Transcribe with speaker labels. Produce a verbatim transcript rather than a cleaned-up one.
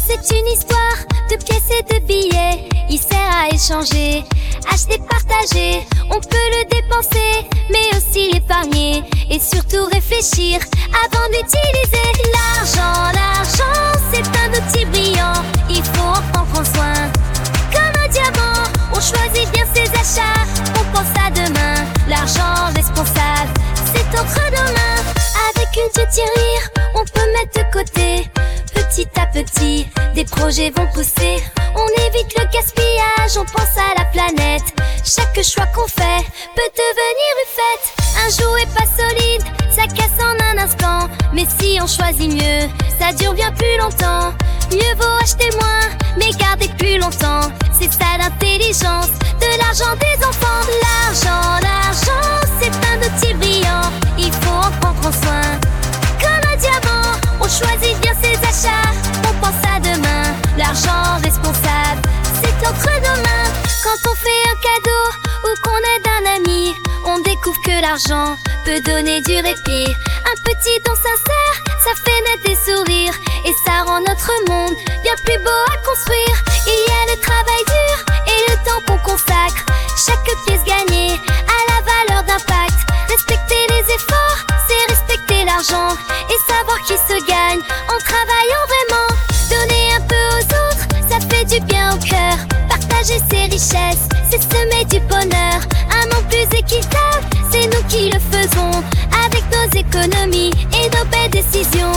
Speaker 1: c'est une histoire de pièces et de billets. Il sert à échanger, acheter, partager. On peut le dépenser, mais aussi l'épargner. Et surtout réfléchir avant d'utiliser. L'argent, l'argent, c'est un outil brillant. Il faut en prendre soin. Comme un diamant, on choisit bien ses achats. On pense à demain. L'argent responsable, c'est entre nos mains. Avec une petite rire, on peut mettre de côté. Petit à petit, des projets vont pousser. On évite le gaspillage, on pense à la planète. Chaque choix qu'on fait peut devenir une fête. Un jouet pas solide, ça casse en un instant. Mais si on choisit mieux, ça dure bien plus longtemps. Mieux vaut acheter moins, mais garder plus longtemps. C'est ça l'intelligence de l'argent des enfants. L'argent, l'argent, c'est un outil brillant. Il faut en prendre soin. Comme un diamant, on choisit bien ses achats. On pense à demain. L'argent responsable, c'est entre nos mains. Quand on fait un cadeau ou qu'on aide un ami, on découvre que l'argent peut donner du répit. Un petit don sincère, ça fait naître des sourires. Et ça rend notre monde bien plus beau à construire. Il y a le travail dur et le temps qu'on consacre. Chaque pièce gagnée a la valeur d'impact. Respecter les efforts, c'est respecter l'argent. Et savoir qui se gagne en travaillant vraiment. Donner un peu aux autres, ça fait du bien au cœur. Partager ses richesses, c'est semer du bonheur. Un monde plus équitable, c'est nous qui le faisons. Avec nos économies et nos belles décisions.